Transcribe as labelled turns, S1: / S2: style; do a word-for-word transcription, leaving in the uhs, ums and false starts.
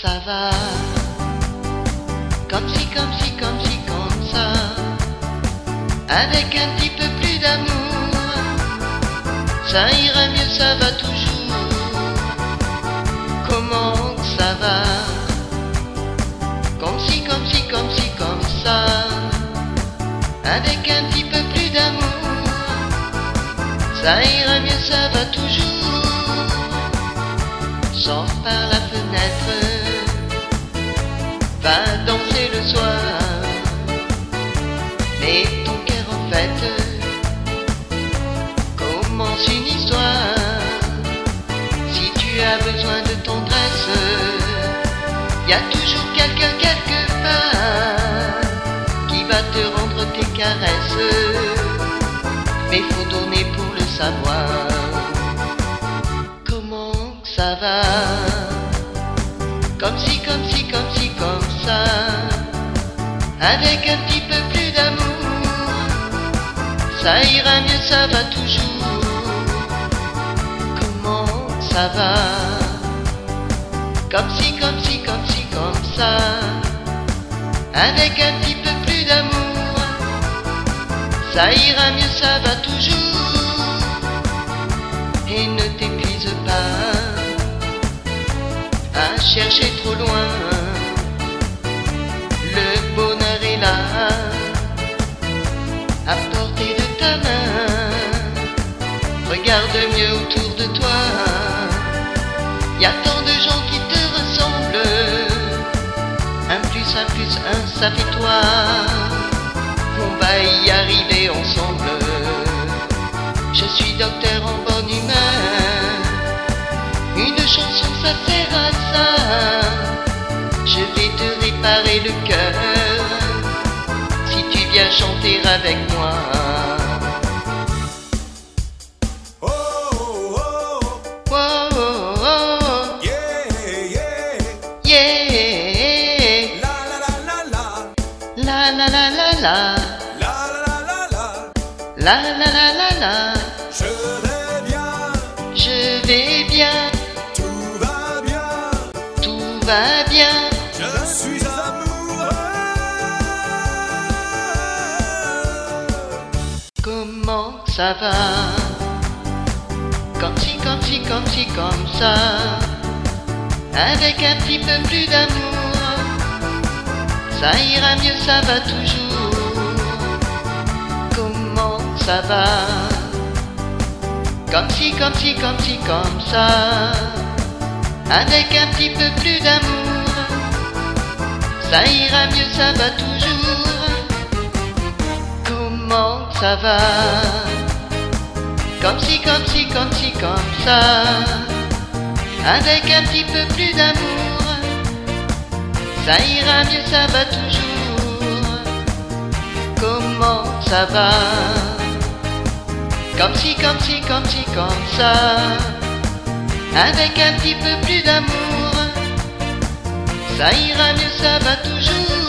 S1: ça va? Comme si, comme si, comme si, comme ça. Avec un petit peu plus d'amour, ça ira mieux, ça va toujours. Comment que ça va? Comme si, comme si, comme si, comme ça. Avec un petit peu plus d'amour, ça ira mieux, ça va toujours. Sors par la fenêtre, va danser le soir. Mais ton cœur en fait commence une histoire. Si tu as besoin de tendresse, y a toujours quelqu'un quelque part qui va te rendre tes caresses. Mais faut donner pour le savoir. Comment que ça va? Comme si, comme si, comme si, comme ça. Avec un petit peu plus d'amour, ça ira mieux, ça va toujours. Comment ça va? Comme si, comme si, comme si, comme ça. Avec un petit peu plus d'amour, ça ira mieux, ça va toujours. Et ne t'épuise pas à chercher trop loin. Le bonheur est là, à portée de ta main. Regarde mieux autour de toi, y a tant de gens qui te ressemblent. Un plus, un plus, un, ça fait toi. On va y arriver ensemble. Je suis docteur en bonne humeur. Une chanson, ça sert à ça. Je vais te réparer le cœur si tu viens chanter avec moi.
S2: Oh, oh, oh.
S1: Oh, oh, oh.
S2: Yeah, yeah.
S1: Yeah.
S2: La la la la la.
S1: La la la la la.
S2: La la la la.
S1: La la la la la.
S2: Je vais bien,
S1: Je vais bien,
S2: tout va bien.
S1: tout va bien.
S2: Je suis amoureux.
S1: Comment ça va? Comme si, comme si, comme si, comme ça. Avec un petit peu plus d'amour, ça ira mieux, ça va toujours. Comment ça va? Comme si, comme si, comme si, comme ça. Avec un petit peu plus d'amour, ça ira mieux, ça va toujours. Comment ça va? Comme si, comme si, comme si, comme ça. Avec un petit peu plus d'amour, ça ira mieux, ça va toujours. Comment ça va? Comme si, comme si, comme si, comme ça. Avec un petit peu plus d'amour, ça ira mieux, ça va toujours.